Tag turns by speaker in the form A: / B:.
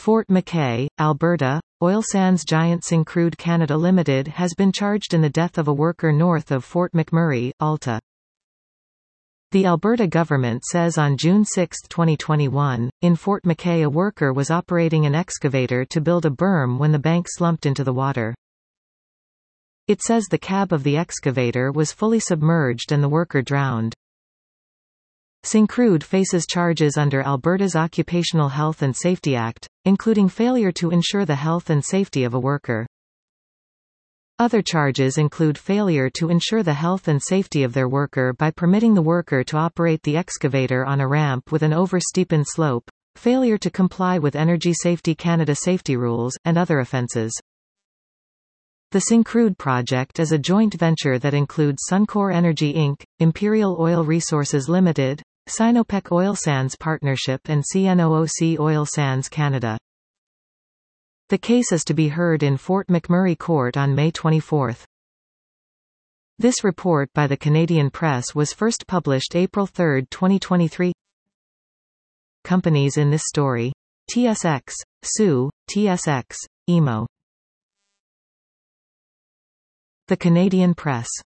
A: Fort McKay, Alberta. Oil sands giant Syncrude Canada Limited has been charged in the death of a worker north of Fort McMurray, Alta. The Alberta government says on June 6, 2021, in Fort McKay a worker was operating an excavator to build a berm when the bank slumped into the water. It says the cab of the excavator was fully submerged and the worker drowned. Syncrude faces charges under Alberta's Occupational Health and Safety Act, including failure to ensure the health and safety of a worker. Other charges include failure to ensure the health and safety of their worker by permitting the worker to operate the excavator on a ramp with an over-steepened slope, failure to comply with Energy Safety Canada safety rules, and other offences. The Syncrude project is a joint venture that includes Suncor Energy Inc., Imperial Oil Resources Limited, Sinopec Oil Sands Partnership and CNOOC Oil Sands Canada. The case is to be heard in Fort McMurray Court on May 24. This report by the Canadian Press was first published April 3, 2023. Companies in this story: TSX, Sue, TSX, EMO. The Canadian Press.